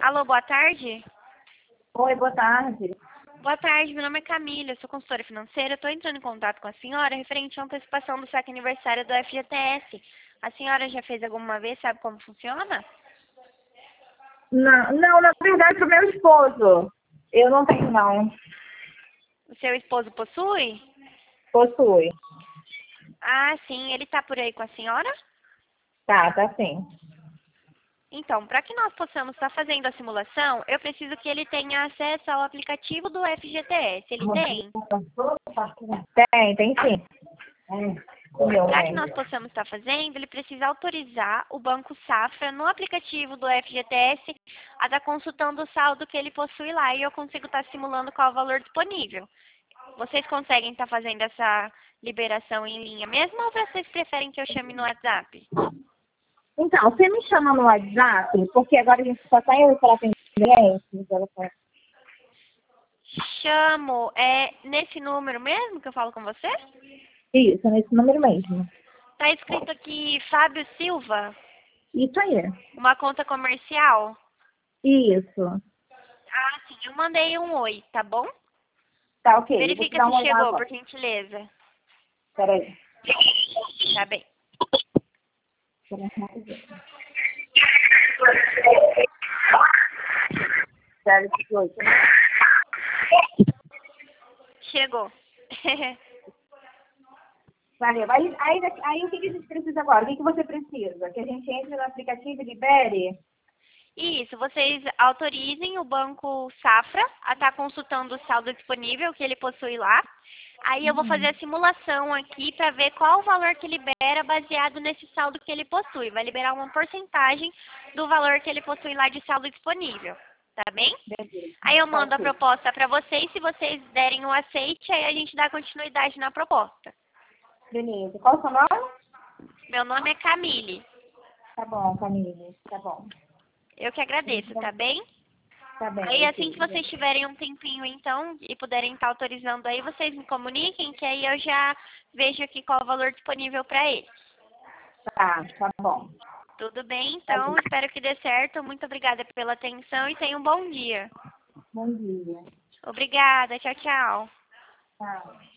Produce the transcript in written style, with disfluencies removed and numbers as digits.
Alô, boa tarde. Oi, boa tarde. Boa tarde, meu nome é Camila, eu sou consultora financeira. Estou entrando em contato com a senhora referente à antecipação do saque aniversário do FGTS. A senhora já fez alguma vez, sabe como funciona? Não, na verdade, o meu esposo. Eu não tenho, não. O seu esposo possui? Possui. Ah, sim, ele está por aí com a senhora? Tá sim. Então, para que nós possamos estar fazendo a simulação, eu preciso que ele tenha acesso ao aplicativo do FGTS. Ele tem? Tem sim. O meu Para que tem. nós possamos estar fazendo, ele precisa autorizar o Banco Safra no aplicativo do FGTS a estar consultando o saldo que ele possui lá e eu consigo estar simulando qual é o valor disponível. Vocês conseguem estar fazendo essa liberação em linha mesmo ou vocês preferem que eu chame no WhatsApp? Então, você me chama no WhatsApp, porque agora a gente só está indo para atendimento. Chamo, é nesse número mesmo que eu falo com você? Isso, nesse número mesmo. Tá escrito aqui Fábio Silva, Isso aí. uma conta comercial. Isso. Ah, sim, eu mandei um oi, tá bom? Tá ok. Eu vou te Verifica dar se uma olhada chegou, agora. por gentileza. Peraí. Tá bem. Sério, 18. Chegou. Valeu. Aí o que a gente precisa agora? O que você precisa? Que a gente entre no aplicativo e libere? Isso, vocês autorizem o Banco Safra a estar consultando o saldo disponível que ele possui lá. Aí eu vou fazer a simulação aqui para ver qual o valor que libera baseado nesse saldo que ele possui. Vai liberar uma porcentagem do valor que ele possui lá de saldo disponível, tá bem? Beleza. Aí eu Tá mando a ok. proposta para vocês, se vocês derem o aceite, aí a gente dá continuidade na proposta. Beleza. Qual o seu nome? Meu nome é Camille. Tá bom, Camille. Tá bom. Eu que agradeço, tá bem? Tá bem, Aí assim que ok. vocês tiverem um tempinho então e puderem estar autorizando aí, vocês me comuniquem que aí eu já vejo aqui qual o valor disponível para ele. Tá bom. Tudo bem? Tá Então bom. espero que dê certo. Muito obrigada pela atenção e tenha um bom dia. Bom dia. Obrigada. Tchau, tchau. Tchau.